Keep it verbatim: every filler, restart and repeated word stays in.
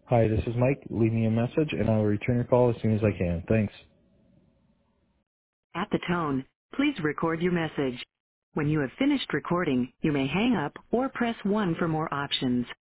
Hi, this is Mike. Leave me a message and I will return your call as soon as I can. Thanks. At the tone, please record your message. When you have finished recording, you may hang up or press one for more options.